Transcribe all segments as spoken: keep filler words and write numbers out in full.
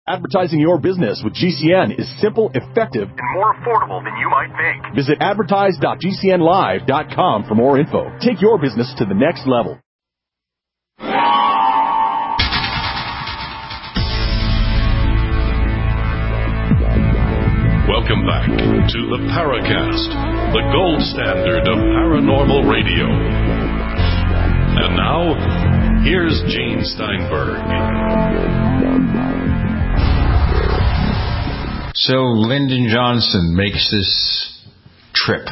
Advertising your business with G C N is simple, effective, and more affordable than you might think. Visit advertise dot g c n live dot com for more info. Take your business to the next level. Welcome back to the Paracast, the gold standard of paranormal radio. And now, here's Gene Steinberg. So Lyndon Johnson makes this trip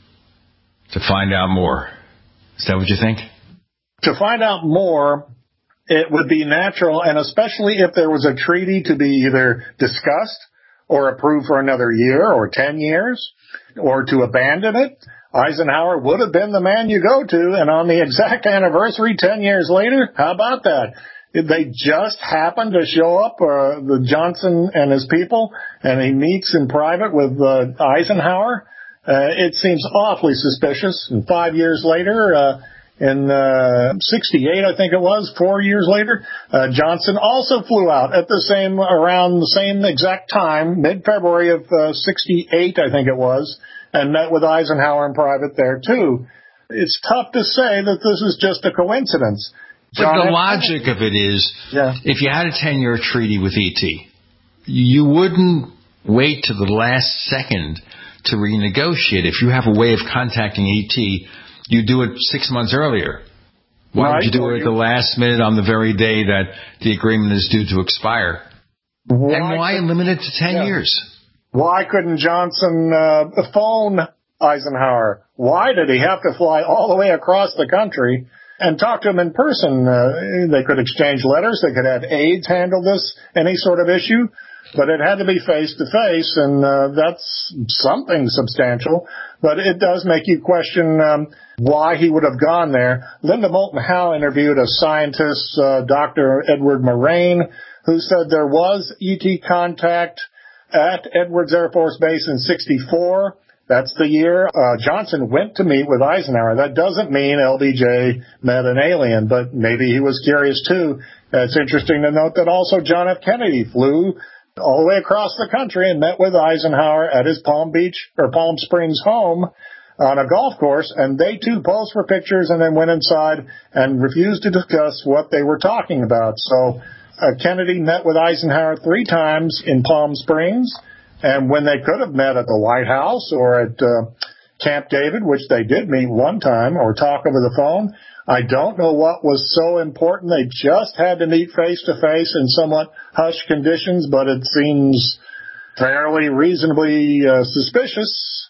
to find out more. Is that what you think? To find out more, it would be natural, and especially if there was a treaty to be either discussed or approved for another year or ten years, or to abandon it, Eisenhower would have been the man you go to, and on the exact anniversary, ten years later, how about that? They just happened to show up, uh, the Johnson and his people, and he meets in private with uh, Eisenhower. Uh, it seems awfully suspicious. And five years later, uh, in uh, sixty-eight, I think it was, four years later, uh, Johnson also flew out at the same, around the same exact time, mid-February of uh, sixty-eight, I think it was, and met with Eisenhower in private there, too. It's tough to say that this is just a coincidence. But the logic of it is, yeah. if you had a ten-year treaty with E T, you wouldn't wait to the last second to renegotiate. If you have a way of contacting E T, you do it six months earlier. Why right. would you do it at the last minute on the very day that the agreement is due to expire? Why and why limit it to ten yeah. years? Why couldn't Johnson uh, phone Eisenhower? Why did he have to fly all the way across the country and talk to him in person? Uh, they could exchange letters. They could have aides handle this, any sort of issue. But it had to be face-to-face, and uh, that's something substantial. But it does make you question um, why he would have gone there. Linda Moulton Howe interviewed a scientist, uh, Doctor Edward Moraine, who said there was E T contact at Edwards Air Force Base in sixty-four. That's the year uh, Johnson went to meet with Eisenhower. That doesn't mean L B J met an alien, but maybe he was curious too. Uh, it's interesting to note that also John F. Kennedy flew all the way across the country and met with Eisenhower at his Palm Beach or Palm Springs home on a golf course, and they too posed for pictures and then went inside and refused to discuss what they were talking about. So uh, Kennedy met with Eisenhower three times in Palm Springs. And when they could have met at the White House or at uh, Camp David, which they did meet one time or talk over the phone, I don't know what was so important. They just had to meet face-to-face in somewhat hushed conditions, but it seems fairly reasonably uh, suspicious.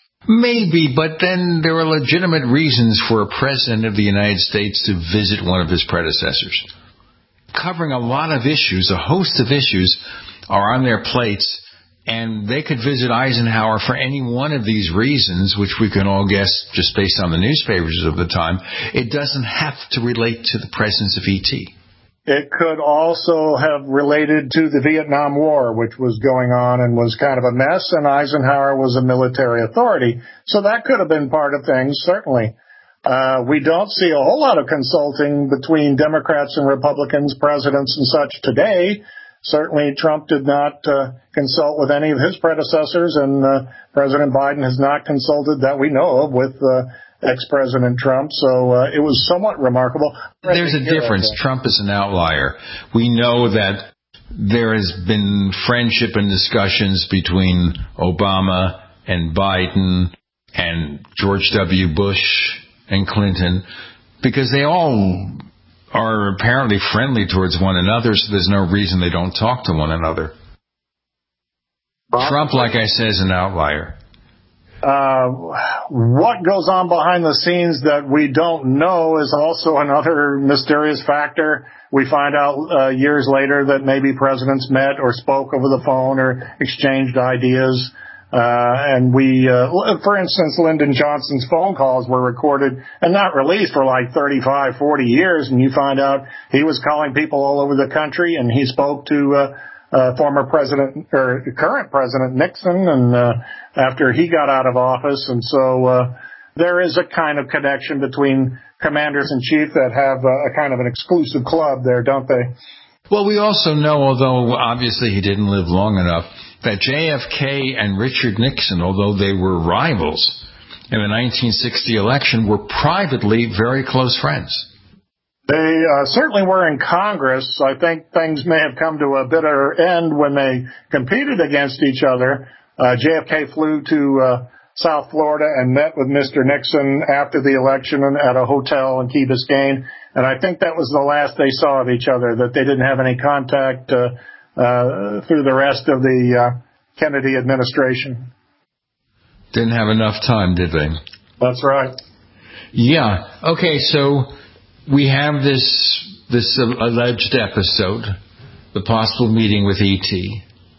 Maybe, but then there are legitimate reasons for a president of the United States to visit one of his predecessors. Covering a lot of issues, a host of issues are on their plates, and they could visit Eisenhower for any one of these reasons, which we can all guess just based on the newspapers of the time. It doesn't have to relate to the presence of E T. It could also have related to the Vietnam War, which was going on and was kind of a mess, and Eisenhower was a military authority. So that could have been part of things, certainly. Uh, we don't see a whole lot of consulting between Democrats and Republicans, presidents and such today. Certainly, Trump did not uh, consult with any of his predecessors, and uh, President Biden has not consulted that we know of with uh, ex-President Trump. So uh, it was somewhat remarkable. There's a difference. Trump is an outlier. We know that there has been friendship and discussions between Obama and Biden and George W. Bush and Clinton, because they all are apparently friendly towards one another, so there's no reason they don't talk to one another. Bob, Trump, like I said, is an outlier. Uh, what goes on behind the scenes that we don't know is also another mysterious factor. We find out uh, years later that maybe presidents met or spoke over the phone or exchanged ideas. Uh, and we, uh, for instance, Lyndon Johnson's phone calls were recorded and not released for like thirty-five, forty years. And you find out he was calling people all over the country, and he spoke to, uh, uh, former president or current president Nixon and, uh, after he got out of office. And so, uh, there is a kind of connection between commanders in chief that have a, a kind of an exclusive club there, don't they? Well, we also know, although obviously he didn't live long enough, that J F K and Richard Nixon, although they were rivals in the nineteen sixty election, were privately very close friends. They uh, certainly were in Congress. I think things may have come to a bitter end when they competed against each other. Uh, J F K flew to uh, South Florida and met with Mister Nixon after the election at a hotel in Key Biscayne. And I think that was the last they saw of each other, that they didn't have any contact uh, uh, through the rest of the uh, Kennedy administration. Didn't have enough time, did they? That's right. Yeah. Okay, so we have this this alleged episode, the possible meeting with E T.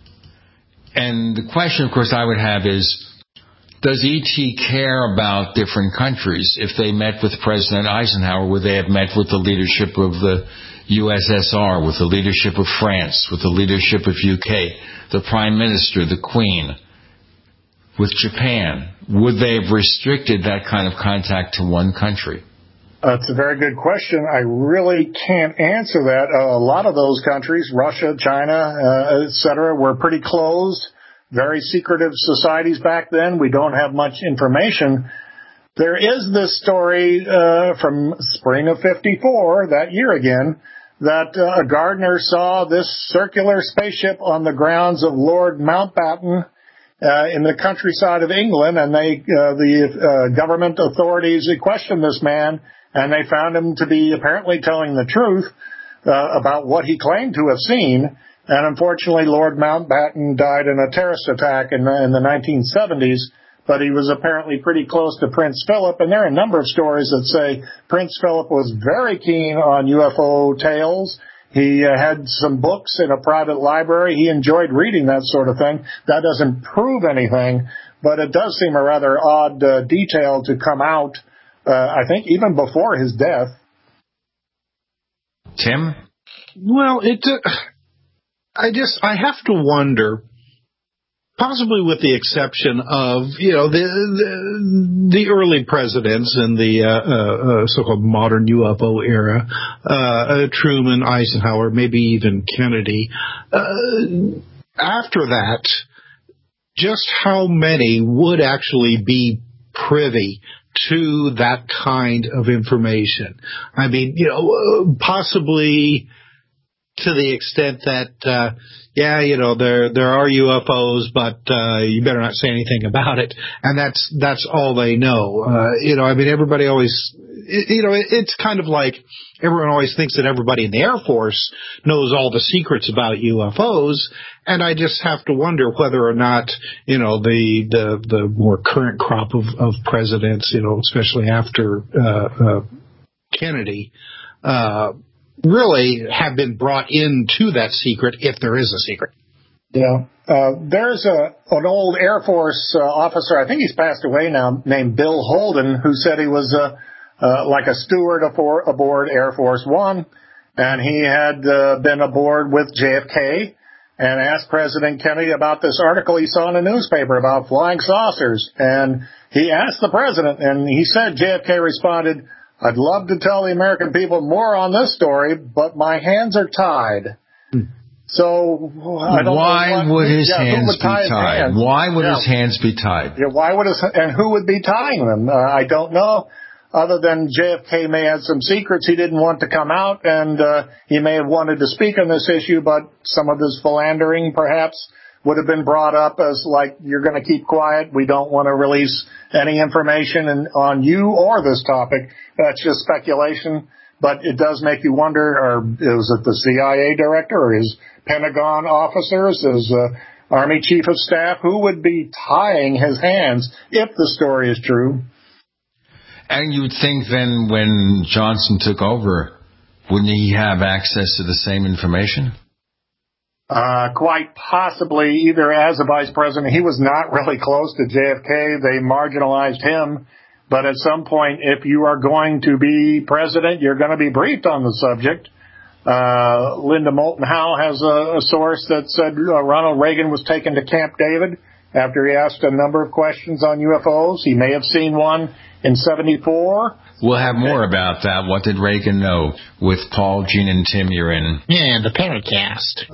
And the question, of course, I would have is, does E T care about different countries? If they met with President Eisenhower, would they have met with the leadership of the U S S R, with the leadership of France, with the leadership of U K, the Prime Minister, the Queen, with Japan? Would they have restricted that kind of contact to one country? That's a very good question. I really can't answer that. Uh, a lot of those countries, Russia, China, uh, et cetera, were pretty closed, very secretive societies back then. We don't have much information. There is this story uh, from spring of fifty-four, that year again, that uh, a gardener saw this circular spaceship on the grounds of Lord Mountbatten uh, in the countryside of England, and they, uh, the uh, government authorities questioned this man, and they found him to be apparently telling the truth uh, about what he claimed to have seen. And unfortunately, Lord Mountbatten died in a terrorist attack in the, in the nineteen seventies, but he was apparently pretty close to Prince Philip. And there are a number of stories that say Prince Philip was very keen on U F O tales. He uh, had some books in a private library. He enjoyed reading that sort of thing. That doesn't prove anything, but it does seem a rather odd uh, detail to come out, uh, I think, even before his death. Tim? Well, it... Uh... I just, I have to wonder, possibly with the exception of, you know, the the, the early presidents in the uh, uh, so-called modern U F O era, uh, Truman, Eisenhower, maybe even Kennedy. Uh, after that, just how many would actually be privy to that kind of information? I mean, you know, possibly to the extent that, uh, yeah, you know, there, there are U F Os, but, uh, you better not say anything about it. And that's, that's all they know. Uh, you know, I mean, everybody always, you know, it, it's kind of like everyone always thinks that everybody in the Air Force knows all the secrets about U F Os. And I just have to wonder whether or not, you know, the, the, the more current crop of, of presidents, you know, especially after, uh, uh, Kennedy, uh, really have been brought into that secret, if there is a secret. Yeah. Uh, there's a an old Air Force uh, officer, I think he's passed away now, named Bill Holden, who said he was uh, uh, like a steward aboard, aboard Air Force One, and he had uh, been aboard with J F K and asked President Kennedy about this article he saw in a newspaper about flying saucers. And he asked the president, and he said, J F K responded, "I'd love to tell the American people more on this story, but my hands are tied." Hmm. So I don't why know what, would his yeah, hands would be tied? hands? Why would yeah. his hands be tied? Yeah, why would his and who would be tying them? Uh, I don't know. Other than J F K may have some secrets he didn't want to come out, and uh, he may have wanted to speak on this issue, but some of his philandering perhaps would have been brought up as like, you're going to keep quiet. We don't want to release any information in, on you or this topic. That's just speculation, but it does make you wonder, or is it the C I A director or his Pentagon officers, his uh, Army Chief of Staff? Who would be tying his hands if the story is true? And you would think then when Johnson took over, wouldn't he have access to the same information? Uh, quite possibly, either as a vice president. He was not really close to J F K. They marginalized him. But at some point, if you are going to be president, you're going to be briefed on the subject. Uh, Linda Moulton Howe has a, a source that said uh, Ronald Reagan was taken to Camp David after he asked a number of questions on U F Os. He may have seen one in seventy-four. We'll have more about that. What did Reagan know? With Paul, Gene, and Tim, you're in. Yeah, the Paracast.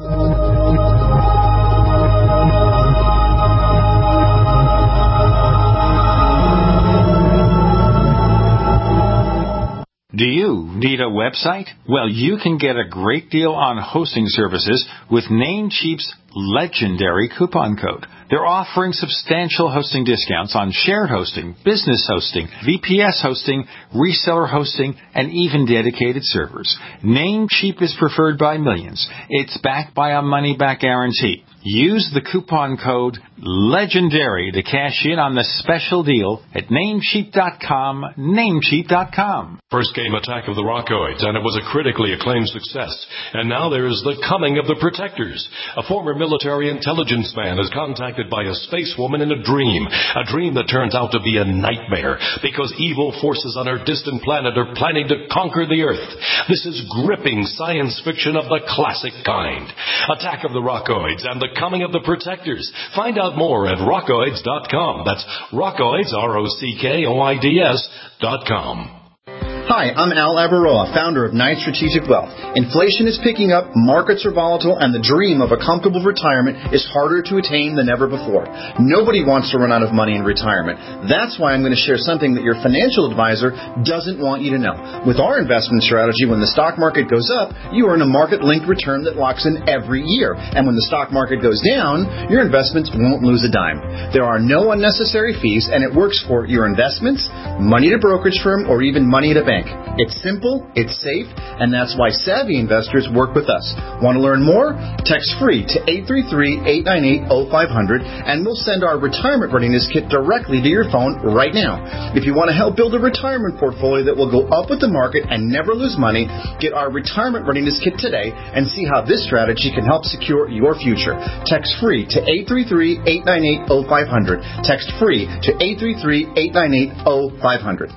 Do you need a website? Well, you can get a great deal on hosting services with Namecheap's legendary coupon code. They're offering substantial hosting discounts on shared hosting, business hosting, V P S hosting, reseller hosting, and even dedicated servers. Namecheap is preferred by millions. It's backed by a money-back guarantee. Use the coupon code LEGENDARY to cash in on the special deal at Namecheap dot com, Namecheap dot com. First came Attack of the Rockoids, and it was a critically acclaimed success. And now there is The Coming of the Protectors. A former military intelligence man is contacted by a space woman in a dream, a dream that turns out to be a nightmare because evil forces on her distant planet are planning to conquer the Earth. This is gripping science fiction of the classic kind. Attack of the Rockoids and The Coming of the Protectors. Find out more at rockoids dot com. That's Rockoids, R O C K O I D S dot com. Hi, I'm Al Avaroa, founder of Knight Strategic Wealth. Inflation is picking up, markets are volatile, and the dream of a comfortable retirement is harder to attain than ever before. Nobody wants to run out of money in retirement. That's why I'm going to share something that your financial advisor doesn't want you to know. With our investment strategy, when the stock market goes up, you earn a market-linked return that locks in every year. And when the stock market goes down, your investments won't lose a dime. There are no unnecessary fees, and it works for your investments, money at a brokerage firm, or even money at a bank. It's simple, it's safe, and that's why savvy investors work with us. Want to learn more? Text free to eight three three, eight nine eight, zero five zero zero, and we'll send our retirement readiness kit directly to your phone right now. If you want to help build a retirement portfolio that will go up with the market and never lose money, get our retirement readiness kit today and see how this strategy can help secure your future. Text free to eight three three, eight nine eight, zero five zero zero. Text free to eight three three, eight nine eight, zero five zero zero.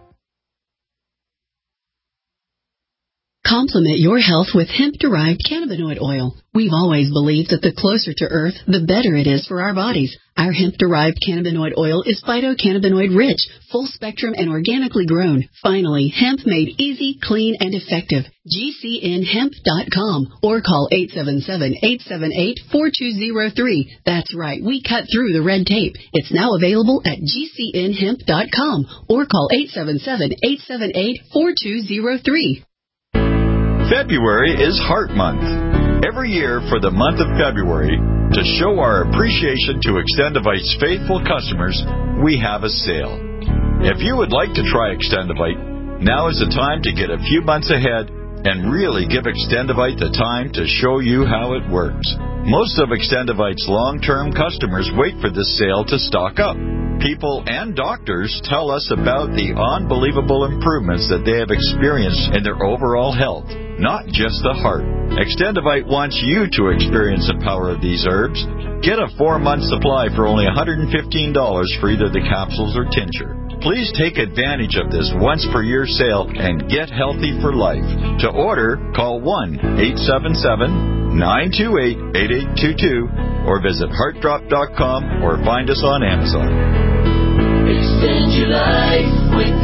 Complement your health with hemp-derived cannabinoid oil. We've always believed that the closer to Earth, the better it is for our bodies. Our hemp-derived cannabinoid oil is phytocannabinoid-rich, full-spectrum, and organically grown. Finally, hemp made easy, clean, and effective. G C N hemp dot com or call eight seven seven, eight seven eight, four two zero three. That's right, we cut through the red tape. It's now available at G C N hemp dot com or call eight seven seven, eight seven eight, four two zero three. February is Heart Month. Every year for the month of February, to show our appreciation to Extendivite's faithful customers, we have a sale. If you would like to try Extendivite, now is the time to get a few months ahead and really give Extendivite the time to show you how it works. Most of Extendivite's long-term customers wait for this sale to stock up. People and doctors tell us about the unbelievable improvements that they have experienced in their overall health, not just the heart. Extendivite wants you to experience the power of these herbs. Get a four-month supply for only one hundred fifteen dollars for either the capsules or tincture. Please take advantage of this once-per-year sale and get healthy for life. To order, call one eight seven seven, nine two eight, eight eight two two or visit heart drop dot com or find us on Amazon. Extend your life with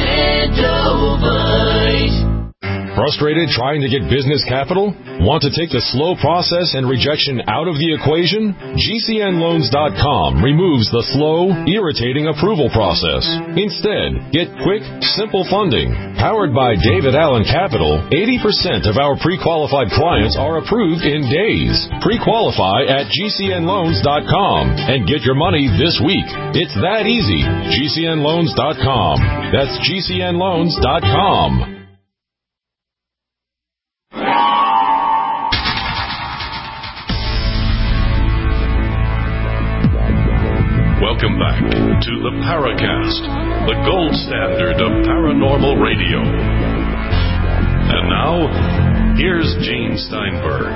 Extendivite. Frustrated trying to get business capital? Want to take the slow process and rejection out of the equation? G C N loans dot com removes the slow, irritating approval process. Instead, get quick, simple funding. Powered by David Allen Capital, eighty percent of our pre-qualified clients are approved in days. Pre-qualify at G C N loans dot com and get your money this week. It's that easy. G C N loans dot com. That's G C N loans dot com. Welcome back to the Paracast, the gold standard of paranormal radio. And now, here's Gene Steinberg.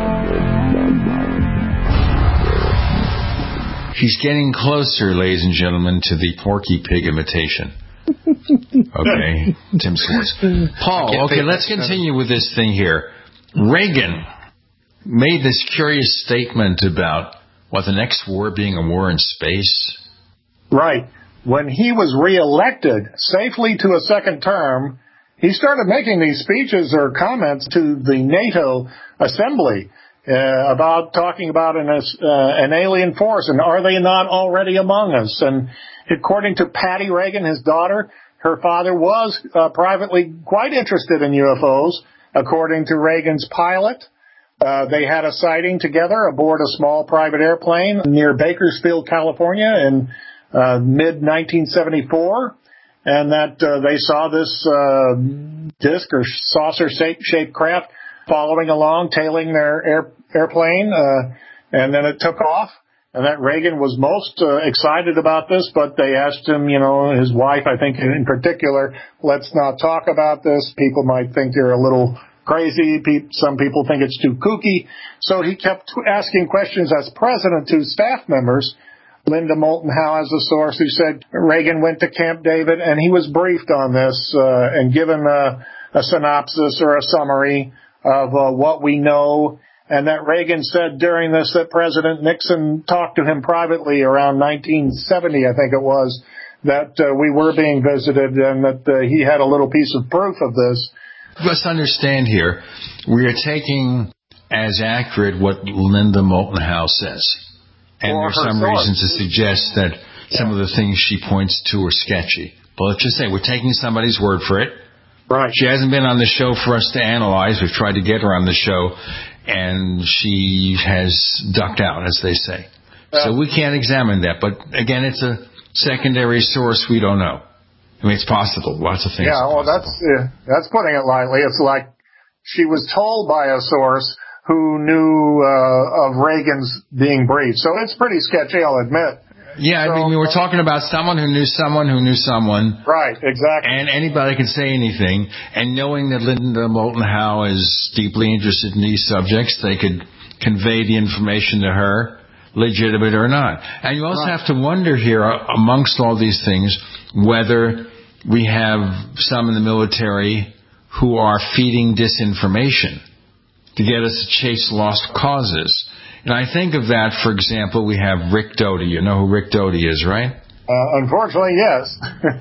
He's getting closer, ladies and gentlemen, to the Porky Pig imitation. Okay, Tim Swartz. Paul, okay, let's continue with this thing here. Reagan made this curious statement about what, the next war being a war in space? Right. When he was reelected safely to a second term, he started making these speeches or comments to the NATO assembly uh, about talking about an, uh, an alien force, and are they not already among us? And according to Patty Reagan, his daughter, her father was uh, privately quite interested in U F Os. According to Reagan's pilot, uh, they had a sighting together aboard a small private airplane near Bakersfield, California in uh, mid nineteen seventy-four. And that uh, they saw this uh, disc or saucer-shaped craft following along, tailing their air, airplane, uh, and then it took off. And that Reagan was most uh, excited about this, but they asked him, you know, his wife, I think in particular, let's not talk about this. People might think you're a little crazy. Some people think it's too kooky. So he kept asking questions as president to staff members. Linda Moulton Howe has a source who said Reagan went to Camp David and he was briefed on this uh, and given a, a synopsis or a summary of uh, what we know, and that Reagan said during this that President Nixon talked to him privately around nineteen seventy, I think it was, that uh, we were being visited and that uh, he had a little piece of proof of this. Let's understand here, we are taking as accurate what Linda Moulton Howe says. And there's some reason to suggest that some of the things she points to are sketchy. But let's just say we're taking somebody's word for it. Right. She hasn't been on the show for us to analyze. We've tried to get her on the show, and she has ducked out, as they say. Uh, so we can't examine that. But, again, it's a secondary source. We don't know. I mean, it's possible. Lots of things Yeah, well, that's, uh, that's putting it lightly. It's like she was told by a source who knew uh, of Reagan's being briefed. So it's pretty sketchy, I'll admit. Yeah, so, I mean, we're talking about someone who knew someone who knew someone. Right, exactly. And anybody can say anything. And knowing that Linda Moulton Howe is deeply interested in these subjects, they could convey the information to her, legitimate or not. And you also right. have to wonder here, amongst all these things, whether we have some in the military who are feeding disinformation to get us to chase lost causes. And I think of that, for example, we have Rick Doty. You know who Rick Doty is, right? Uh, unfortunately, yes.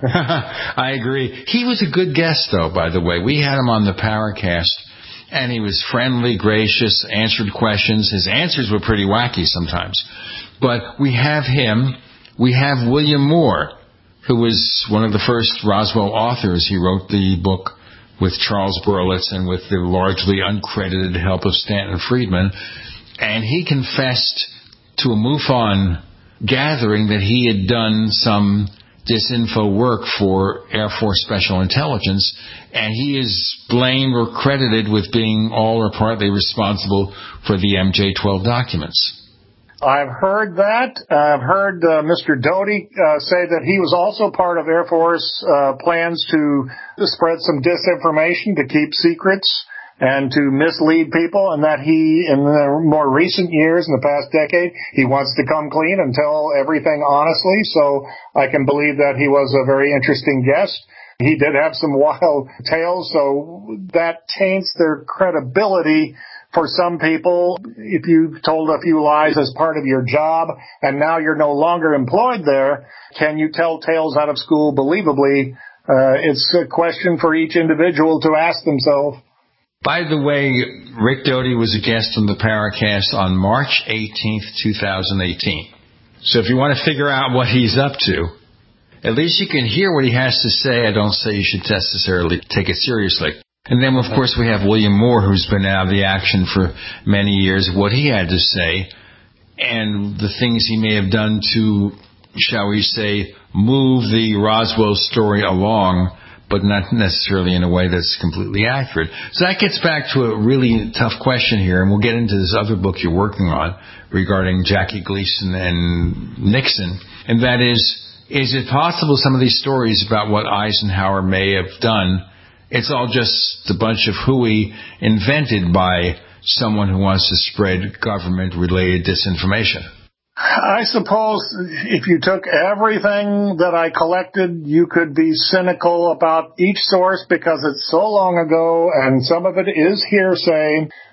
I agree. He was a good guest, though, by the way. We had him on the Paracast, and he was friendly, gracious, answered questions. His answers were pretty wacky sometimes. But we have him. We have William Moore, who was one of the first Roswell authors. He wrote the book with Charles Berlitz and with the largely uncredited help of Stanton Friedman. And he confessed to a MUFON gathering that he had done some disinfo work for Air Force Special Intelligence, and he is blamed or credited with being all or partly responsible for the M J twelve documents. I've heard that. I've heard uh, Mister Doty uh, say that he was also part of Air Force uh, plans to spread some disinformation, to keep secrets, and to mislead people, and that he, in the more recent years, in the past decade, he wants to come clean and tell everything honestly. So I can believe that he was a very interesting guest. He did have some wild tales, so that taints their credibility. For some people, if you've told a few lies as part of your job and now you're no longer employed there, can you tell tales out of school believably? Uh, it's a question for each individual to ask themselves. By the way, Rick Doty was a guest on the Paracast on March eighteenth, twenty eighteen. So if you want to figure out what he's up to, at least you can hear what he has to say. I don't say you should necessarily take it seriously. And then, of course, we have William Moore, who's been out of the action for many years, what he had to say, and the things he may have done to, shall we say, move the Roswell story along, but not necessarily in a way that's completely accurate. So that gets back to a really tough question here, and we'll get into this other book you're working on regarding Jackie Gleason and Nixon, and that is, is it possible some of these stories about what Eisenhower may have done, it's all just a bunch of hooey invented by someone who wants to spread government-related disinformation? I suppose if you took everything that I collected, you could be cynical about each source because it's so long ago and some of it is hearsay.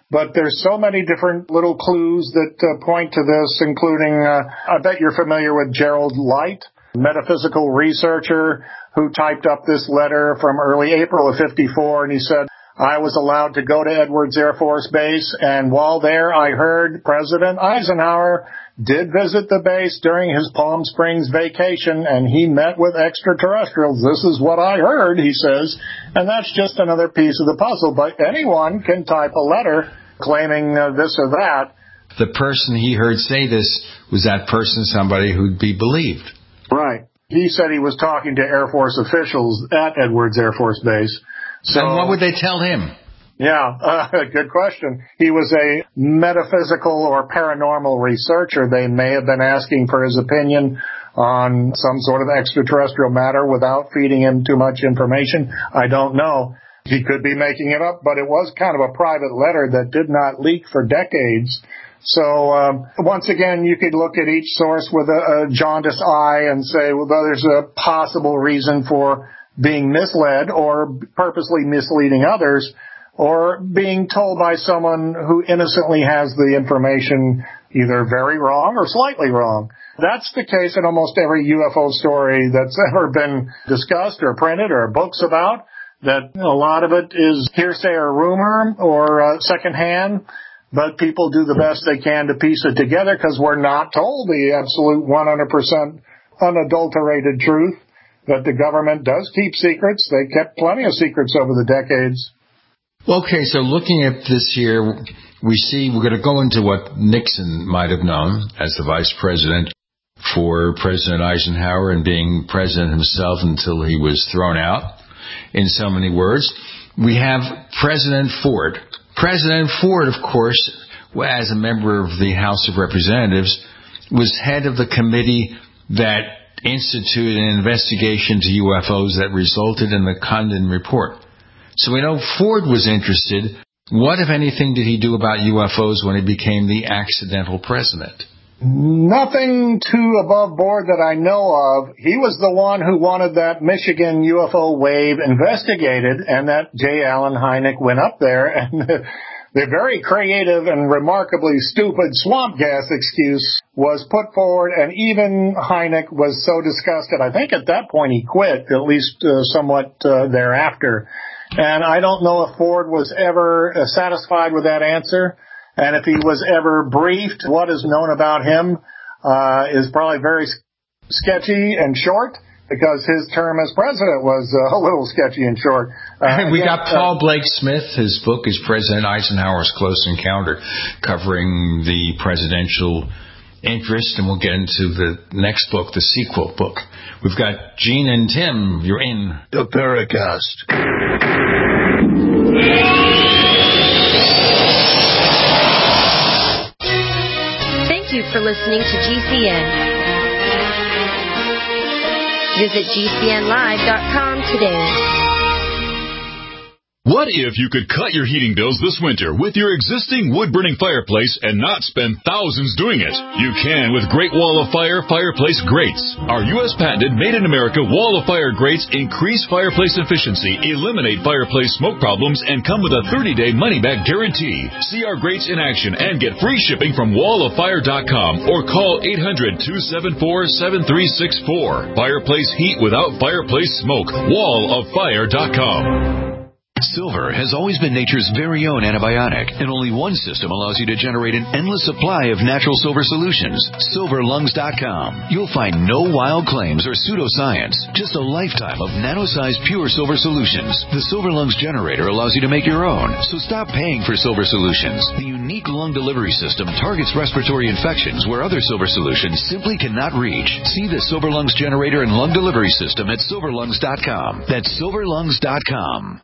But there's so many different little clues that uh, point to this, including, uh, I bet you're familiar with Gerald Light, metaphysical researcher who typed up this letter from early April of fifty-four, and he said, I was allowed to go to Edwards Air Force Base, and while there I heard President Eisenhower did visit the base during his Palm Springs vacation, and he met with extraterrestrials. This is what I heard, he says, and that's just another piece of the puzzle. But anyone can type a letter claiming uh, this or that. The person he heard say this, was that person somebody who'd be believed? Right. He said he was talking to Air Force officials at Edwards Air Force Base. So, and what would they tell him? Yeah, uh, good question. He was a metaphysical or paranormal researcher. They may have been asking for his opinion on some sort of extraterrestrial matter without feeding him too much information. I don't know. He could be making it up, but it was kind of a private letter that did not leak for decades. So um, once again, you could look at each source with a, a jaundiced eye and say, well, there's a possible reason for being misled or purposely misleading others, or being told by someone who innocently has the information either very wrong or slightly wrong. That's the case in almost every U F O story that's ever been discussed or printed or books about, that a lot of it is hearsay or rumor or uh, secondhand, but people do the best they can to piece it together because we're not told the absolute one hundred percent unadulterated truth. That the government does keep secrets. They kept plenty of secrets over the decades. Okay, so looking at this here, we see we're going to go into what Nixon might have known as the vice president for President Eisenhower and being president himself until he was thrown out, in so many words. We have President Ford. President Ford, of course, as a member of the House of Representatives, was head of the committee that instituted an investigation to U F Os that resulted in the Condon report. So we know Ford was interested. What, if anything, did he do about U F Os when he became the accidental president? Nothing too above board that I know of. He was the one who wanted that Michigan U F O wave investigated, and that J. Allen Hynek went up there, and the very creative and remarkably stupid swamp gas excuse was put forward, and even Hynek was so disgusted. I think at that point he quit, at least uh, somewhat uh, thereafter. And I don't know if Ford was ever uh, satisfied with that answer. And if he was ever briefed, what is known about him uh, is probably very sketchy and short, because his term as president was uh, a little sketchy and short. Uh, we again, got Paul Blake Smith. His book is President Eisenhower's Close Encounter, covering the presidential interest, and we'll get into the next book, the sequel book. We've got Gene and Tim. You're in the Paracast. Thank you for listening to G C N. Visit G C N live dot com today. What if you could cut your heating bills this winter with your existing wood-burning fireplace and not spend thousands doing it? You can with Great Wall of Fire Fireplace Grates. Our U S patented made-in-America Wall of Fire grates increase fireplace efficiency, eliminate fireplace smoke problems, and come with a thirty-day money-back guarantee. See our grates in action and get free shipping from wall of fire dot com or call eight hundred, two seven four, seven three six four. Fireplace heat without fireplace smoke. wall of fire dot com. Silver has always been nature's very own antibiotic, and only one system allows you to generate an endless supply of natural silver solutions. silver lungs dot com. You'll find no wild claims or pseudoscience, just a lifetime of nano-sized pure silver solutions. The Silver Lungs generator allows you to make your own, so stop paying for silver solutions. The unique lung delivery system targets respiratory infections where other silver solutions simply cannot reach. See the Silver Lungs generator and lung delivery system at silver lungs dot com. That's silver lungs dot com.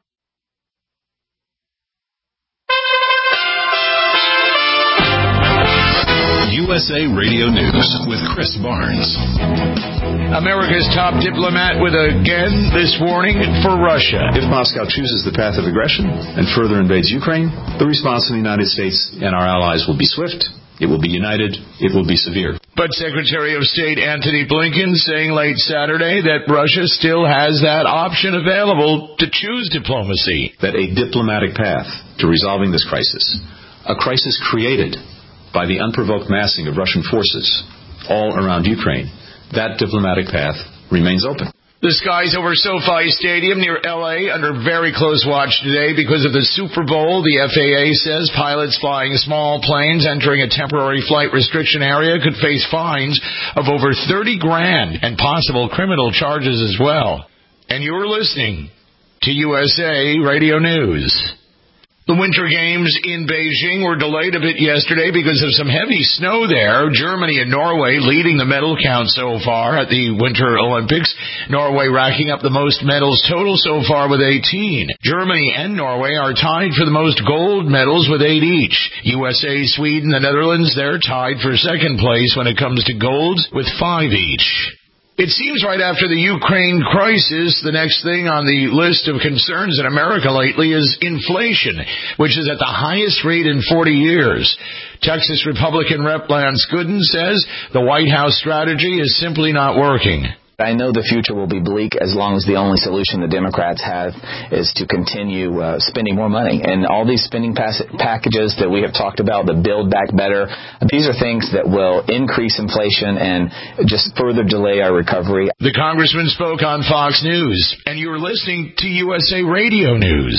U S A Radio News with Chris Barnes. America's top diplomat with a again this warning for Russia. If Moscow chooses the path of aggression and further invades Ukraine, the response from the United States and our allies will be swift, it will be united, it will be severe. But Secretary of State Antony Blinken saying late Saturday that Russia still has that option available to choose diplomacy. That a diplomatic path to resolving this crisis a crisis created by the unprovoked massing of Russian forces all around Ukraine, that diplomatic path remains open. The skies over SoFi Stadium near L A under very close watch today because of the Super Bowl. The F A A says pilots flying small planes entering a temporary flight restriction area could face fines of over thirty grand and possible criminal charges as well. And you're listening to U S A Radio News. The Winter Games in Beijing were delayed a bit yesterday because of some heavy snow there. Germany and Norway leading the medal count so far at the Winter Olympics. Norway racking up the most medals total so far with eighteen. Germany and Norway are tied for the most gold medals with eight each. U S A, Sweden, the Netherlands, they're tied for second place when it comes to golds with five each. It seems right after the Ukraine crisis, the next thing on the list of concerns in America lately is inflation, which is at the highest rate in forty years. Texas Republican Rep Lance Gooden says the White House strategy is simply not working. I know the future will be bleak as long as the only solution the Democrats have is to continue uh, spending more money. And all these spending pass- packages that we have talked about, the Build Back Better, these are things that will increase inflation and just further delay our recovery. The congressman spoke on Fox News, and you're listening to U S A Radio News.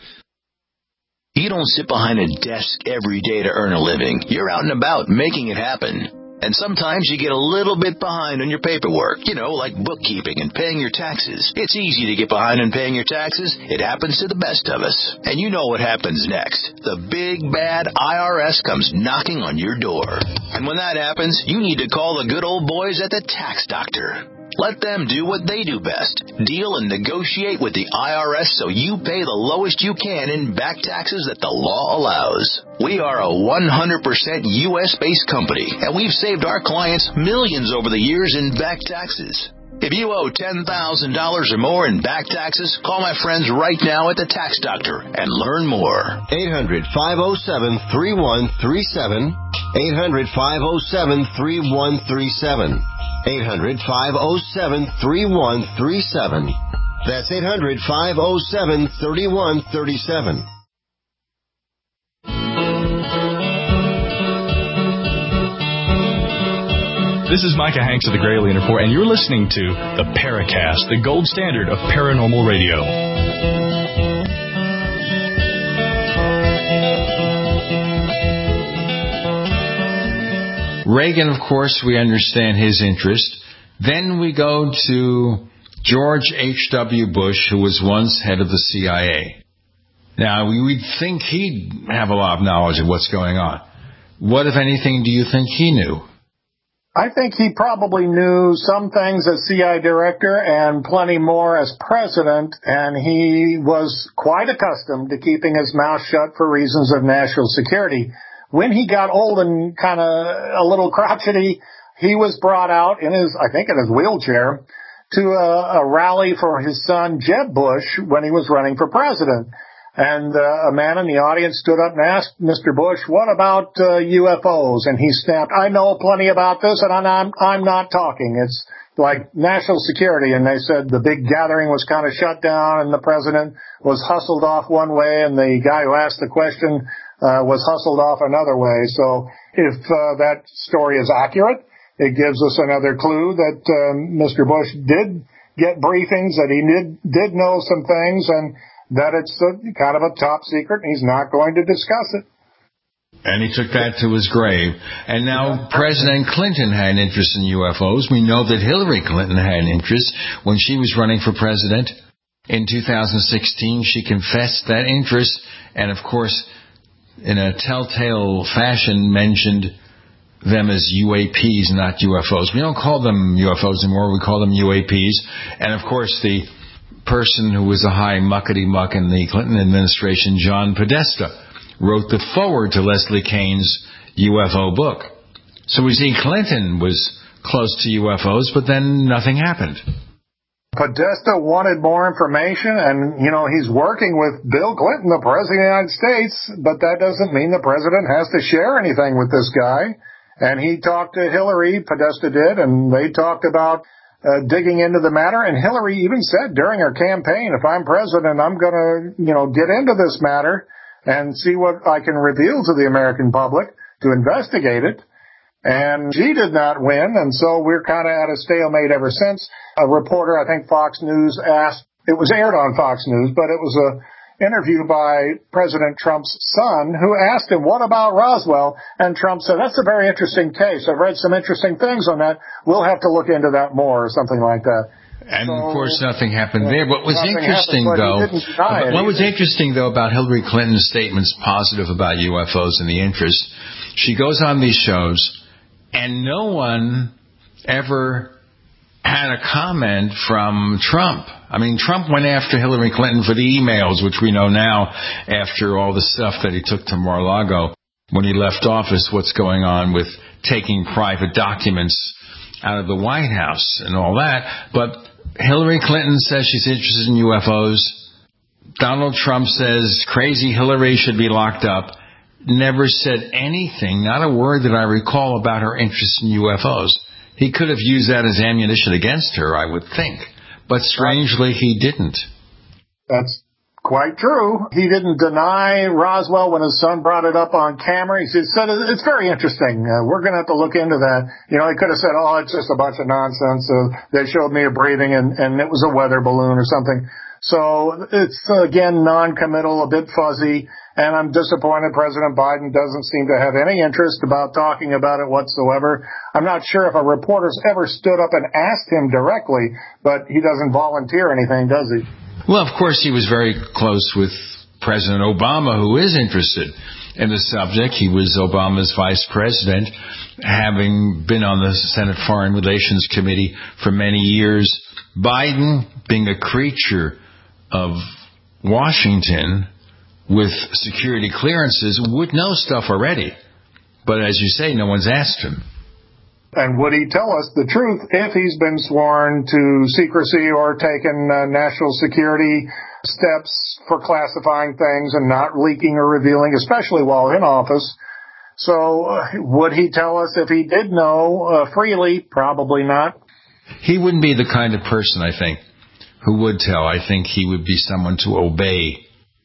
You don't sit behind a desk every day to earn a living. You're out and about making it happen. And sometimes you get a little bit behind on your paperwork, you know, like bookkeeping and paying your taxes. It's easy to get behind on paying your taxes. It happens to the best of us. And you know what happens next. The big, bad I R S comes knocking on your door. And when that happens, you need to call the good old boys at the Tax Doctor. Let them do what they do best. Deal and negotiate with the I R S so you pay the lowest you can in back taxes that the law allows. We are a one hundred percent U S-based company, and we've saved our clients millions over the years in back taxes. If you owe ten thousand dollars or more in back taxes, call my friends right now at the Tax Doctor and learn more. eight hundred, five oh seven, three one three seven. eight hundred, five oh seven, three one three seven. eight hundred, five oh seven, three one three seven. That's eight hundred, five oh seven, three one three seven. This is Micah Hanks of the Gralien Report, and you're listening to the Paracast, the gold standard of paranormal radio. Reagan, of course, we understand his interest. Then we go to George H W. Bush, who was once head of the C I A. Now, we'd think he'd have a lot of knowledge of what's going on. What, if anything, do you think he knew? I think he probably knew some things as C I A director and plenty more as president, and he was quite accustomed to keeping his mouth shut for reasons of national security. When he got old and kind of a little crotchety, he was brought out in his, I think in his wheelchair, to a, a rally for his son Jeb Bush when he was running for president. And uh, a man in the audience stood up and asked Mister Bush, what about uh, U F Os? And he snapped, I know plenty about this, and I'm, I'm not talking. It's like national security. And they said the big gathering was kind of shut down, and the president was hustled off one way, and the guy who asked the question uh, was hustled off another way. So if uh, that story is accurate, it gives us another clue that um, Mister Bush did get briefings, that he did, did know some things, and that it's a, kind of a top secret, and he's not going to discuss it. And he took that to his grave. And now President Clinton had an interest in U F Os. We know that Hillary Clinton had an interest when she was running for president. In two thousand sixteen, she confessed that interest, and of course, in a telltale fashion, mentioned them as U A Ps, not U F Os. We don't call them U F Os anymore. We call them U A Ps. And of course, the person who was a high muckety-muck in the Clinton administration, John Podesta, wrote the foreword to Leslie Kean's U F O book. So we see Clinton was close to U F Os, but then nothing happened. Podesta wanted more information, and, you know, he's working with Bill Clinton, the President of the United States, but that doesn't mean the President has to share anything with this guy. And he talked to Hillary, Podesta did, and they talked about Uh, digging into the matter, and Hillary even said during her campaign, if I'm president, I'm going to, you know, get into this matter. and see what I can reveal to the American public to investigate it. And she did not win, and so we're kind of at a stalemate ever since. A reporter, I think Fox News, asked, it was aired on Fox News, but it was a interview by President Trump's son, who asked him, what about Roswell? And Trump said, that's a very interesting case. I've read some interesting things on that. We'll have to look into that more, or something like that. And, so, of course, nothing happened there. What was interesting, happened, though, what was interesting, though, about Hillary Clinton's statements positive about U F Os and the interest, she goes on these shows, and no one ever had a comment from Trump. I mean, Trump went after Hillary Clinton for the emails, which we know now after all the stuff that he took to Mar-a-Lago when he left office, what's going on with taking private documents out of the White House and all that. But Hillary Clinton says she's interested in U F Os. Donald Trump says crazy Hillary should be locked up. Never said anything, not a word that I recall about her interest in U F Os. He could have used that as ammunition against her, I would think. But strangely, he didn't. That's quite true. He didn't deny Roswell when his son brought it up on camera. He said, it's very interesting. Uh, we're going to have to look into that. You know, he could have said, oh, it's just a bunch of nonsense. Uh, they showed me a breathing and, and it was a weather balloon or something. So it's, uh, again, non-committal, a bit fuzzy. And I'm disappointed President Biden doesn't seem to have any interest about talking about it whatsoever. I'm not sure if a reporter's ever stood up and asked him directly, but he doesn't volunteer anything, does he? Well, of course, he was very close with President Obama, who is interested in the subject. He was Obama's vice president, having been on the Senate Foreign Relations Committee for many years. Biden, being a creature of Washington with security clearances, would know stuff already. But as you say, no one's asked him. And would he tell us the truth if he's been sworn to secrecy or taken uh, national security steps for classifying things and not leaking or revealing, especially while in office? So uh, would he tell us if he did know uh, freely? Probably not. He wouldn't be the kind of person, I think, who would tell. I think he would be someone to obey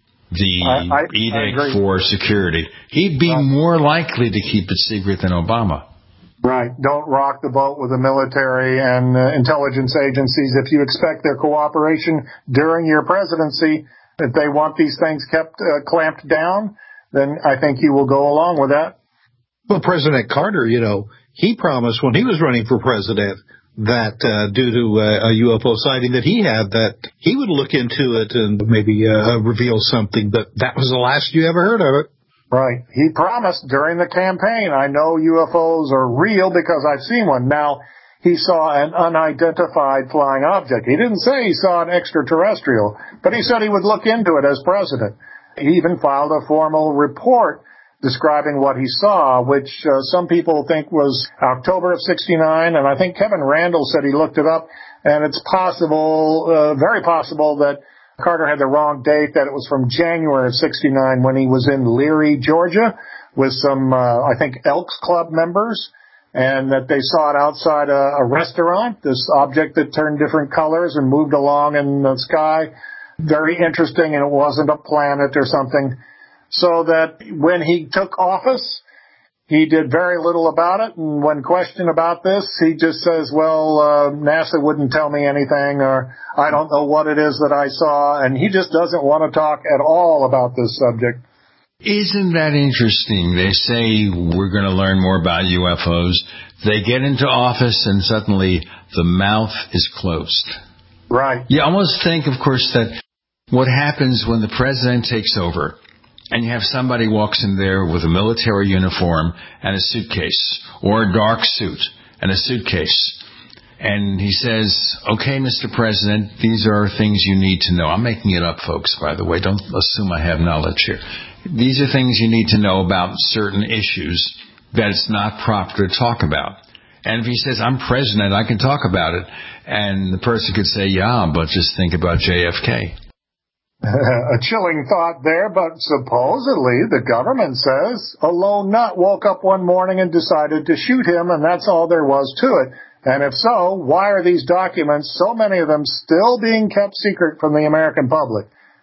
the I, I, edict I for security. He'd be right. more likely to keep it secret than Obama. Right. Don't rock the boat with the military and uh, intelligence agencies. If you expect their cooperation during your presidency, if they want these things kept uh, clamped down, then I think you will go along with that. Well, President Carter, you know, he promised when he was running for president that uh, due to uh, a U F O sighting that he had, that he would look into it and maybe uh, reveal something. But that was the last you ever heard of it. Right. He promised during the campaign, I know U F Os are real because I've seen one. Now, he saw an unidentified flying object. He didn't say he saw an extraterrestrial, but he said he would look into it as president. He even filed a formal report describing what he saw, which uh, some people think was October of sixty-nine, and I think Kevin Randall said he looked it up, and it's possible, uh, very possible that Carter had the wrong date, that it was from January of sixty-nine when he was in Leary, Georgia, with some, uh, I think, Elks Club members, and that they saw it outside a, a restaurant, this object that turned different colors and moved along in the sky. Very interesting, and it wasn't a planet or something. So that when he took office, he did very little about it. And when questioned about this, he just says, well, uh, NASA wouldn't tell me anything, or I don't know what it is that I saw. And he just doesn't want to talk at all about this subject. Isn't that interesting? They say we're going to learn more about U F Os. They get into office and suddenly the mouth is closed. Right. You almost think, of course, that what happens when the president takes over and you have somebody walks in there with a military uniform and a suitcase, or a dark suit and a suitcase, and he says, okay, Mister President, these are things you need to know. I'm making it up, folks, by the way. Don't assume I have knowledge here. These are things you need to know about certain issues that it's not proper to talk about. And if he says, I'm president, I can talk about it, and the person could say, yeah, but just think about J F K. A chilling thought there, but supposedly the government says a lone nut woke up one morning and decided to shoot him, and that's all there was to it. And if so, why are these documents, so many of them, still being kept secret from the American public?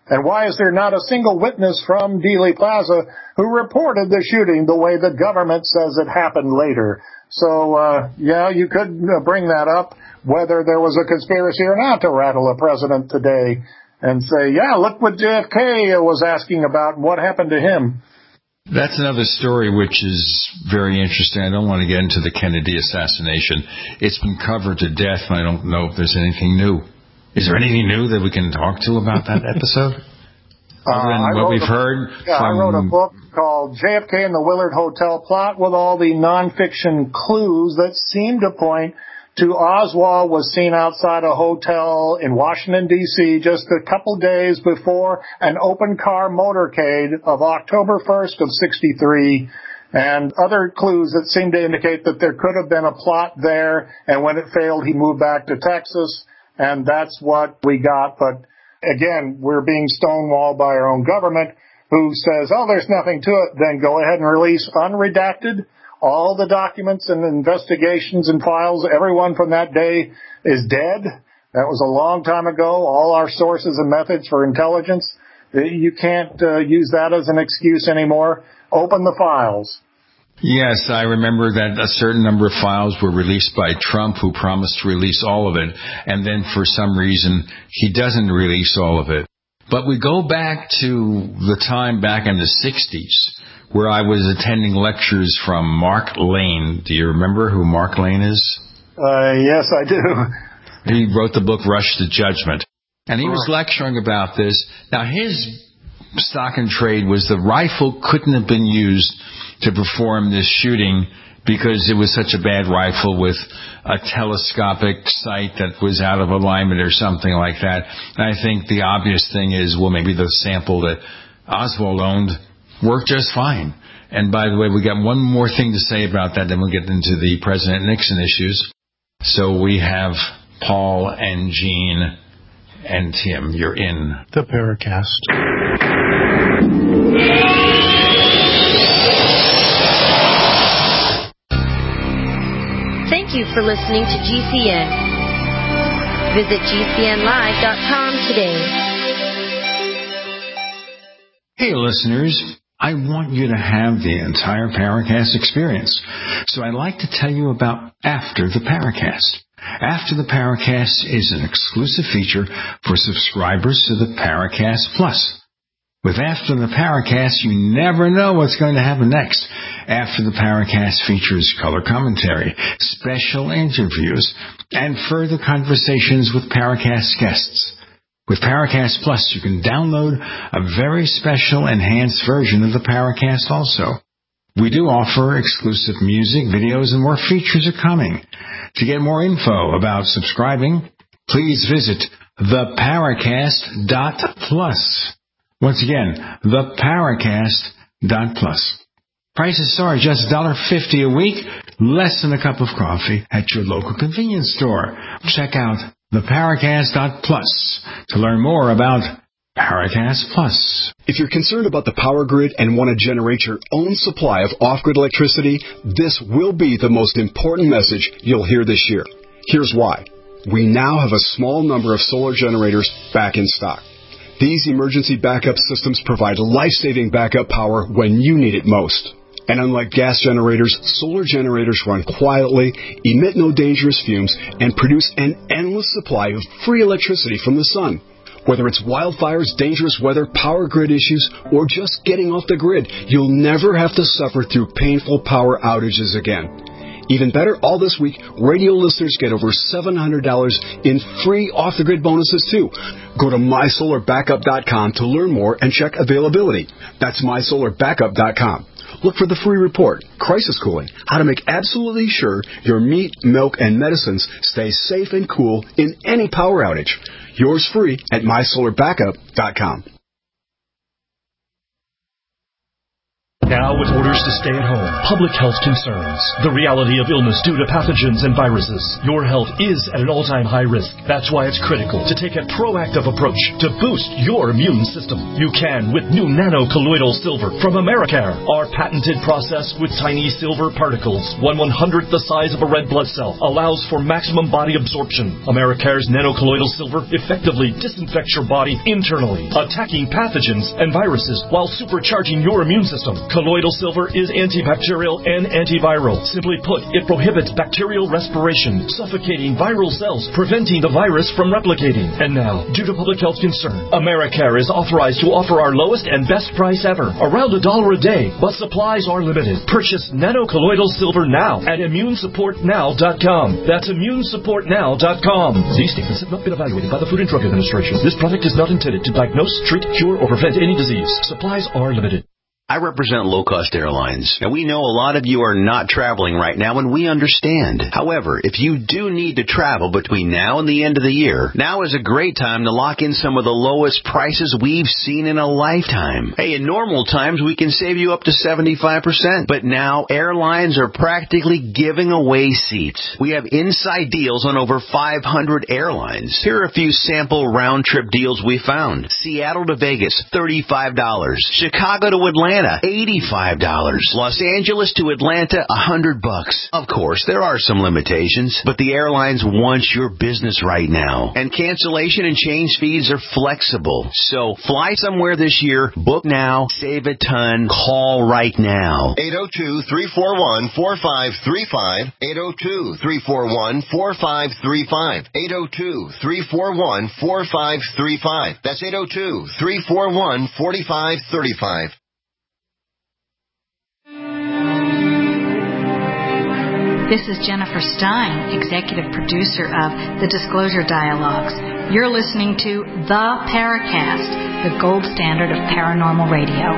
And why is there not a single witness from Dealey Plaza who reported the shooting the way the government says it happened later? So, uh, yeah, you could bring that up, whether there was a conspiracy or not to rattle a president today and say, yeah, look what J F K was asking about and what happened to him. That's another story which is very interesting. I don't want to get into the Kennedy assassination. It's been covered to death, and I don't know if there's anything new. Is there anything new that we can talk to about that episode? Other than uh, what we've a, heard yeah, from... I wrote a book called J F K and the Willard Hotel Plot with all the nonfiction clues that seem to point to Oswald was seen outside a hotel in Washington, D C just a couple days before an open-car motorcade of October first of sixty-three, and other clues that seem to indicate that there could have been a plot there, and when it failed, he moved back to Texas, and that's what we got. But again, we're being stonewalled by our own government, who says, oh, there's nothing to it, then go ahead and release unredacted all the documents and investigations and files. Everyone from that day is dead. That was a long time ago. All our sources and methods for intelligence. You can't uh, use that as an excuse anymore. Open the files. Yes, I remember that a certain number of files were released by Trump, who promised to release all of it, and then for some reason he doesn't release all of it. But we go back to the time back in the sixties where I was attending lectures from Mark Lane. Do you remember who Mark Lane is? Uh, yes, I do. He wrote the book Rush to Judgment, and he was lecturing about this. Now, his stock in trade was the rifle couldn't have been used to perform this shooting because it was such a bad rifle with a telescopic sight that was out of alignment or something like that. And I think the obvious thing is, well, maybe the sample that Oswald owned worked just fine. And by the way, we got one more thing to say about that, then we'll get into the President Nixon issues. So we have Paul and Gene and Tim. You're in the Paracast. Thank you for listening to G C N. Visit G C N live dot com today. Hey, listeners. I want you to have the entire Paracast experience. So I'd like to tell you about After the Paracast. After the Paracast is an exclusive feature for subscribers to the Paracast Plus. With After the Paracast, you never know what's going to happen next. After the Paracast features color commentary, special interviews, and further conversations with Paracast guests. With Paracast Plus, you can download a very special enhanced version of the Paracast also. We do offer exclusive music, videos, and more features are coming. To get more info about subscribing, please visit the paracast dot plus. Once again, the paracast dot plus. Prices start at just one dollar fifty a week, less than a cup of coffee at your local convenience store. Check out the paracast dot plus to learn more about Paracast Plus. If you're concerned about the power grid and want to generate your own supply of off-grid electricity, this will be the most important message you'll hear this year. Here's why. We now have a small number of solar generators back in stock. These emergency backup systems provide life-saving backup power when you need it most. And unlike gas generators, solar generators run quietly, emit no dangerous fumes, and produce an endless supply of free electricity from the sun. Whether it's wildfires, dangerous weather, power grid issues, or just getting off the grid, you'll never have to suffer through painful power outages again. Even better, all this week, radio listeners get over seven hundred dollars in free off-the-grid bonuses, too. Go to my solar backup dot com to learn more and check availability. That's my solar backup dot com. Look for the free report, Crisis Cooling, how to make absolutely sure your meat, milk, and medicines stay safe and cool in any power outage. Yours free at my solar backup dot com. Now with orders to stay at home, public health concerns, the reality of illness due to pathogens and viruses, your health is at an all-time high risk. That's why it's critical to take a proactive approach to boost your immune system. You can with new nano-colloidal silver from Americare. Our patented process with tiny silver particles, one one-hundredth the size of a red blood cell, allows for maximum body absorption. Americare's nano-colloidal silver effectively disinfects your body internally, attacking pathogens and viruses while supercharging your immune system. Colloidal silver is antibacterial and antiviral. Simply put, it prohibits bacterial respiration, suffocating viral cells, preventing the virus from replicating. And now, due to public health concern, Americare is authorized to offer our lowest and best price ever, around a dollar a day, but supplies are limited. Purchase nano-colloidal silver now at immune support now dot com. That's immune support now dot com. These statements have not been evaluated by the Food and Drug Administration. This product is not intended to diagnose, treat, cure, or prevent any disease. Supplies are limited. I represent low-cost airlines, and we know a lot of you are not traveling right now, and we understand. However, if you do need to travel between now and the end of the year, now is a great time to lock in some of the lowest prices we've seen in a lifetime. Hey, in normal times, we can save you up to seventy-five percent, but now airlines are practically giving away seats. We have inside deals on over five hundred airlines. Here are a few sample round-trip deals we found. Seattle to Vegas, thirty-five dollars. Chicago to Atlanta, eighty-five dollars. Los Angeles to Atlanta, one hundred bucks. Of course, there are some limitations, but the airlines want your business right now. And cancellation and change fees are flexible. So fly somewhere this year, book now, save a ton, call right now. eight oh two, three four one, four five three five. eight oh two, three four one, four five three five. eight oh two, three four one, four five three five. That's eight oh two, three four one, four five three five. This is Jennifer Stein, executive producer of The Disclosure Dialogues. You're listening to The Paracast, the gold standard of paranormal radio.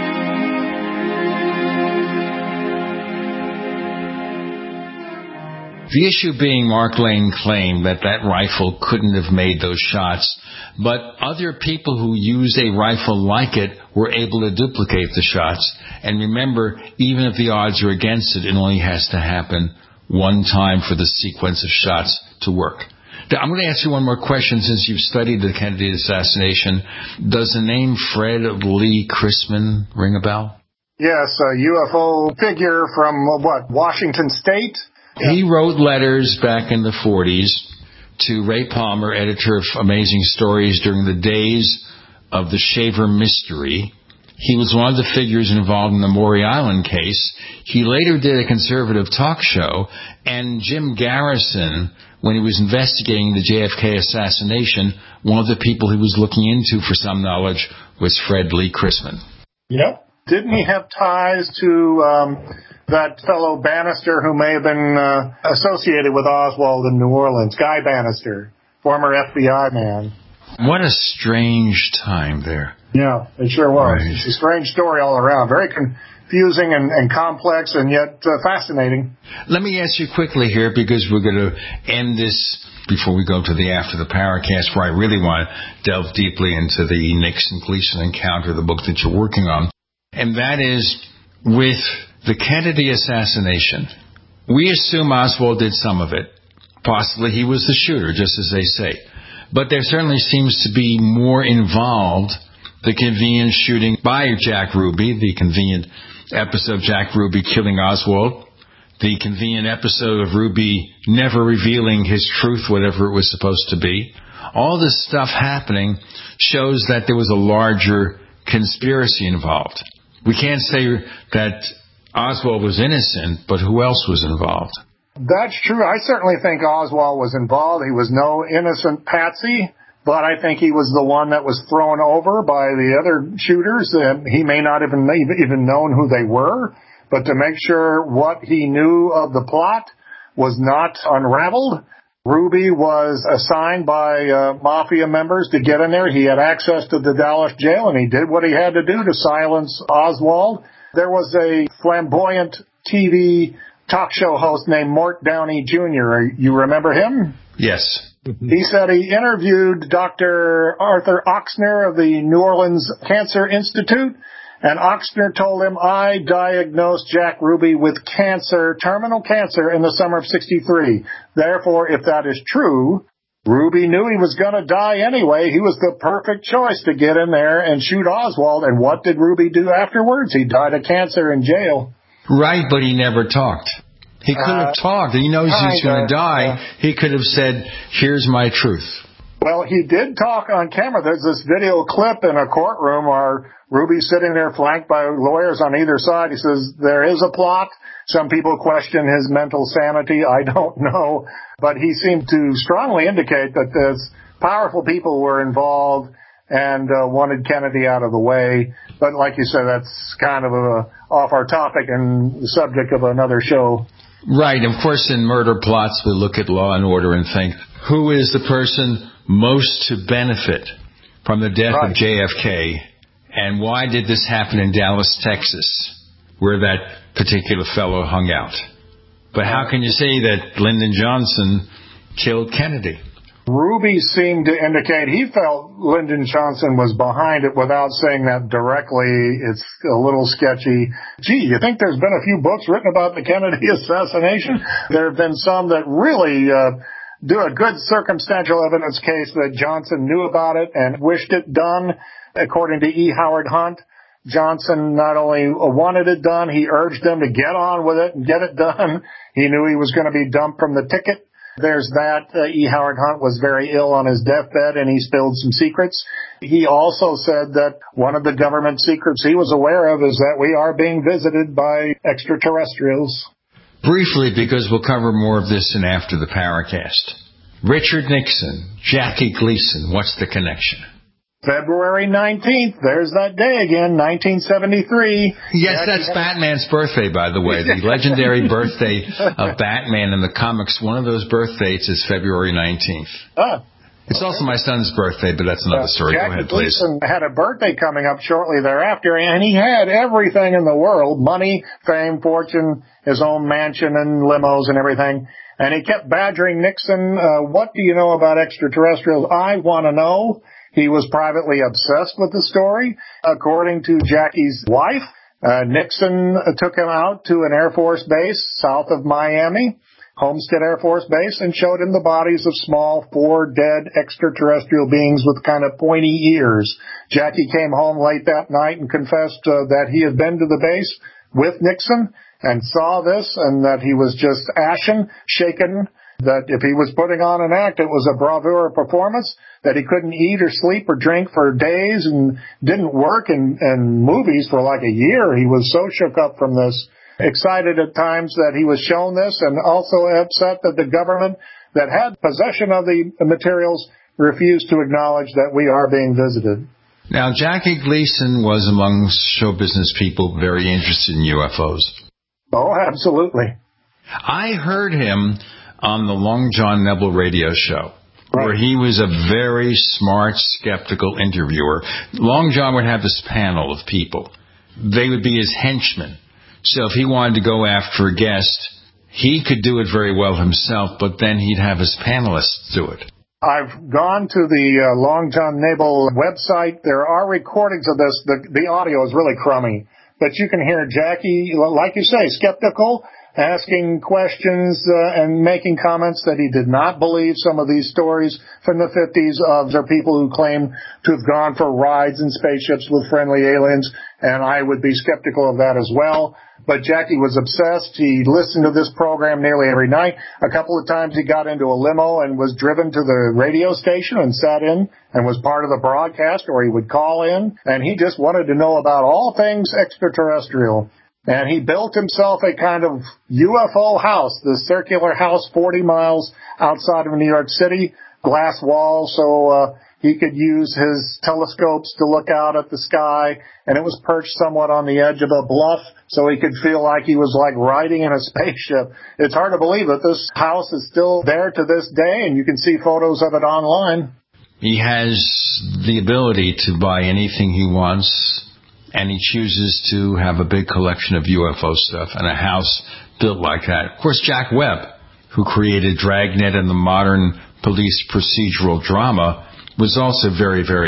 The issue being Mark Lane claimed that that rifle couldn't have made those shots, but other people who used a rifle like it were able to duplicate the shots. And remember, even if the odds are against it, it only has to happen one time for the sequence of shots to work. Now, I'm going to ask you one more question since you've studied the Kennedy assassination. Does the name Fred Lee Chrisman ring a bell? Yes, a U F O figure from, what, Washington State? He wrote letters back in the forties to Ray Palmer, editor of Amazing Stories, during the days of the Shaver mystery. He was one of the figures involved in the Maury Island case. He later did a conservative talk show, and Jim Garrison, when he was investigating the J F K assassination, one of the people he was looking into for some knowledge was Fred Lee Chrisman. Yep. Didn't he have ties to um, that fellow Bannister who may have been uh, associated with Oswald in New Orleans, Guy Bannister, former F B I man? What a strange time there. Yeah, it sure was. Right. It's a strange story all around. Very confusing and, and complex and yet uh, fascinating. Let me ask you quickly here, because we're going to end this before we go to the After the Paracast, where I really want to delve deeply into the Nixon Gleason encounter, the book that you're working on. And that is, with the Kennedy assassination, we assume Oswald did some of it. Possibly he was the shooter, just as they say. But there certainly seems to be more involved. The convenient shooting by Jack Ruby, the convenient episode of Jack Ruby killing Oswald, the convenient episode of Ruby never revealing his truth, whatever it was supposed to be. All this stuff happening shows that there was a larger conspiracy involved. We can't say that Oswald was innocent, but who else was involved? That's true. I certainly think Oswald was involved. He was no innocent patsy, but I think he was the one that was thrown over by the other shooters. And he may not even even known who they were, but to make sure what he knew of the plot was not unraveled, Ruby was assigned by uh, mafia members to get in there. He had access to the Dallas jail, and he did what he had to do to silence Oswald. There was a flamboyant T V talk show host named Mort Downey Junior You remember him? Yes. He said he interviewed Doctor Arthur Ochsner of the New Orleans Cancer Institute, And Ochsner told him, I diagnosed Jack Ruby with cancer, terminal cancer, in the summer of sixty-three. Therefore, if that is true, Ruby knew he was going to die anyway. He was the perfect choice to get in there and shoot Oswald. And what did Ruby do afterwards? He died of cancer in jail. Right, but he never talked. He could have uh, talked. He knows he's going to die. Yeah. He could have said, here's my truth. Well, he did talk on camera. There's this video clip in a courtroom where Ruby's sitting there flanked by lawyers on either side. He says, there is a plot. Some people question his mental sanity. I don't know. But he seemed to strongly indicate that there's powerful people were involved and uh, wanted Kennedy out of the way. But like you said, that's kind of a, off our topic and the subject of another show. Right. Of course, in murder plots, we look at Law and Order and think, who is the person most to benefit from the death right. of J F K? And why did this happen in Dallas, Texas, where that particular fellow hung out? But how can you say that Lyndon Johnson killed Kennedy? Ruby seemed to indicate he felt Lyndon Johnson was behind it without saying that directly. It's a little sketchy. Gee, you think there's been a few books written about the Kennedy assassination? There have been some that really uh, do a good circumstantial evidence case that Johnson knew about it and wished it done. According to E. Howard Hunt, Johnson not only wanted it done, he urged them to get on with it and get it done. He knew he was going to be dumped from the ticket. There's that. Uh, E. Howard Hunt was very ill on his deathbed, and he spilled some secrets. He also said that one of the government secrets he was aware of is that we are being visited by extraterrestrials. Briefly, because we'll cover more of this in After the Paracast. Richard Nixon, Jackie Gleason, what's the connection? February nineteenth, there's that day again, nineteen seventy-three. Yes, that's Batman's birthday, by the way. The legendary birthday of Batman in the comics, one of those birth dates is February nineteenth. Ah. It's also my son's birthday, but that's another story. Jackie Go ahead, please. Gleason had a birthday coming up shortly thereafter, and he had everything in the world, money, fame, fortune, his own mansion and limos and everything. And he kept badgering Nixon, uh, what do you know about extraterrestrials? I want to know. He was privately obsessed with the story. According to Jackie's wife, uh, Nixon took him out to an Air Force base south of Miami, Homestead Air Force Base, and showed him the bodies of small, four dead extraterrestrial beings with kind of pointy ears. Jackie came home late that night and confessed uh, that he had been to the base with Nixon and saw this, and that he was just ashen, shaken, that if he was putting on an act, it was a bravura performance, that he couldn't eat or sleep or drink for days and didn't work in, in movies for like a year. He was so shook up from this, excited at times that he was shown this, and also upset that the government that had possession of the materials refused to acknowledge that we are being visited. Now, Jackie Gleason was among show business people very interested in U F Os. Oh, absolutely. I heard him on the Long John Nebel radio show, right, where he was a very smart, skeptical interviewer. Long John would have this panel of people. They would be his henchmen. So if he wanted to go after a guest, he could do it very well himself, but then he'd have his panelists do it. I've gone to the uh, Long John Nebel website. There are recordings of this. The, the audio is really crummy, but you can hear Jackie, like you say, skeptical, asking questions uh, and making comments that he did not believe some of these stories from the fifties of there are people who claim to have gone for rides in spaceships with friendly aliens, and I would be skeptical of that as well. But Jackie was obsessed. He listened to this program nearly every night. A couple of times he got into a limo and was driven to the radio station and sat in and was part of the broadcast, or he would call in, and he just wanted to know about all things extraterrestrial. And he built himself a kind of U F O house, the circular house forty miles outside of New York City, glass wall, so uh, he could use his telescopes to look out at the sky, and it was perched somewhat on the edge of a bluff, so he could feel like he was like riding in a spaceship. It's hard to believe that this house is still there to this day, and you can see photos of it online. He has the ability to buy anything he wants, and he chooses to have a big collection of U F O stuff and a house built like that. Of course, Jack Webb, who created Dragnet and the modern police procedural drama, was also very, very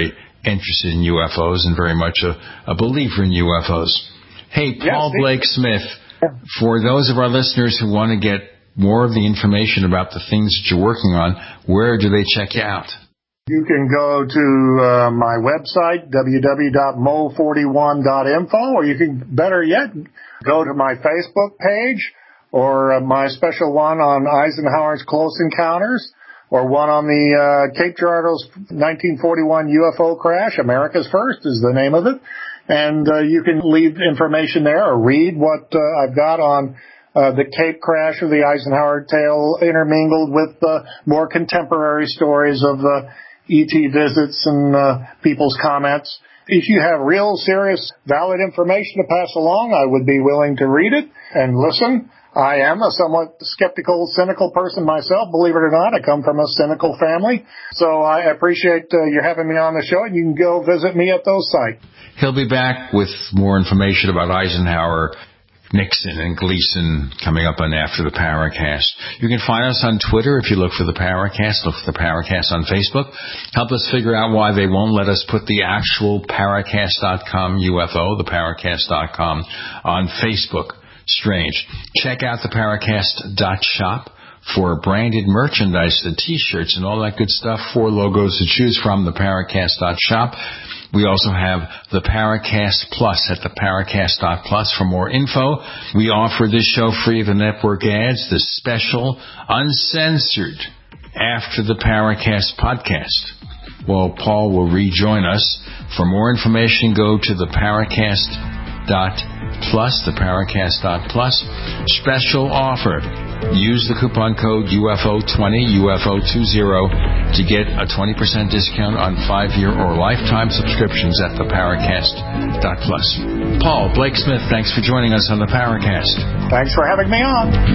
interested in U F Os and very much a, a believer in U F Os. Hey, Paul yes, Blake Smith, for those of our listeners who want to get more of the information about the things that you're working on, where do they check you out? You can go to uh, my website, w w w dot m o forty-one dot info, or you can, better yet, go to my Facebook page, or uh, my special one on Eisenhower's Close Encounters, or one on the uh, Cape Girardeau's nineteen forty-one U F O crash. America's First is the name of it. And uh, you can leave information there or read what uh, I've got on uh, the Cape crash of the Eisenhower tale, intermingled with uh, more contemporary stories of uh, E T visits and uh, people's comments. If you have real, serious, valid information to pass along, I would be willing to read it and listen. I am a somewhat skeptical, cynical person myself, believe it or not. I come from a cynical family. So I appreciate uh, you having me on the show, and you can go visit me at those sites. He'll be back with more information about Eisenhower, Nixon, and Gleason coming up on After the Paracast. You can find us on Twitter if you look for the Paracast. Look for the Paracast on Facebook. Help us figure out why they won't let us put the actual Paracast dot com U F O, the Paracast dot com, on Facebook. Strange. Check out the Paracast dot shop for branded merchandise, the T-shirts and all that good stuff. Four logos to choose from, the Paracast dot shop. We also have the Paracast Plus at the Paracast dot plus for more info. We offer this show free of the network ads, the special, uncensored After the Paracast podcast. Well, Paul will rejoin us. For more information, go to the Paracast dot plus, the Paracast dot plus. Special offer. Use the coupon code U F O twenty, U F O twenty, to get a twenty percent discount on five-year or lifetime subscriptions at the Paracast dot plus. Paul Blake Smith, thanks for joining us on the Paracast. Thanks for having me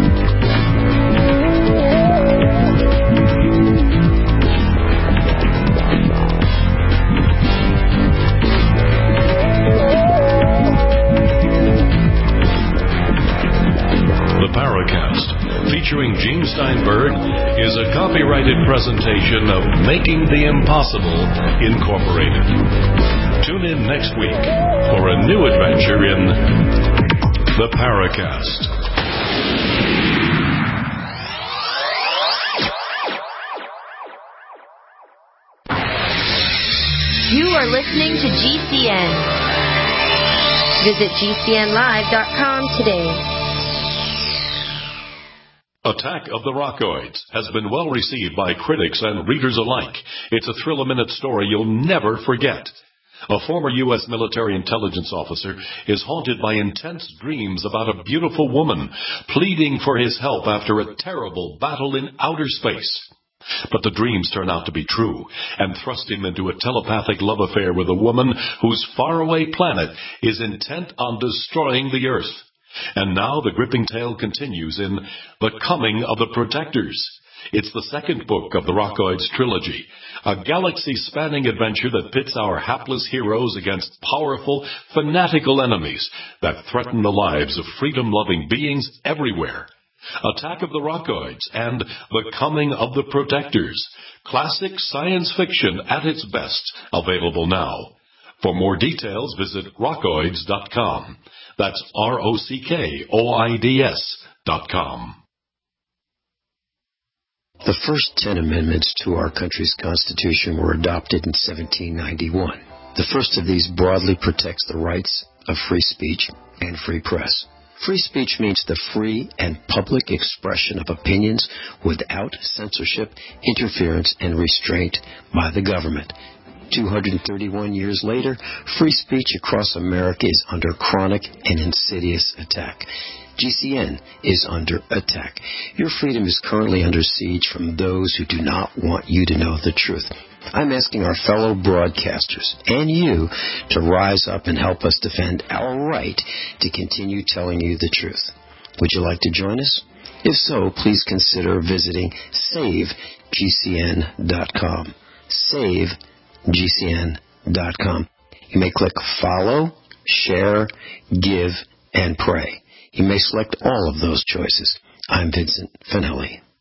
on. Paracast, featuring Gene Steinberg, is a copyrighted presentation of Making the Impossible, Incorporated. Tune in next week for a new adventure in the Paracast. You are listening to G C N. Visit G C N live dot com today. Attack of the Rockoids has been well received by critics and readers alike. It's a thrill-a-minute story you'll never forget. A former U S military intelligence officer is haunted by intense dreams about a beautiful woman pleading for his help after a terrible battle in outer space. But the dreams turn out to be true and thrust him into a telepathic love affair with a woman whose faraway planet is intent on destroying the Earth. And now the gripping tale continues in The Coming of the Protectors. It's the second book of the Rockoids trilogy, a galaxy-spanning adventure that pits our hapless heroes against powerful, fanatical enemies that threaten the lives of freedom-loving beings everywhere. Attack of the Rockoids and The Coming of the Protectors. Classic science fiction at its best, available now. For more details, visit rockoids dot com. That's R O C K O I D S dot com. The first ten amendments to our country's Constitution were adopted in seventeen ninety-one. The first of these broadly protects the rights of free speech and free press. Free speech means the free and public expression of opinions without censorship, interference, and restraint by the government. two hundred thirty-one years later, free speech across America is under chronic and insidious attack. G C N is under attack. Your freedom is currently under siege from those who do not want you to know the truth. I'm asking our fellow broadcasters and you to rise up and help us defend our right to continue telling you the truth. Would you like to join us? If so, please consider visiting save G C N dot com. save G C N dot com. You may click follow, share, give, and pray. You may select all of those choices. I'm Vincent Finelli.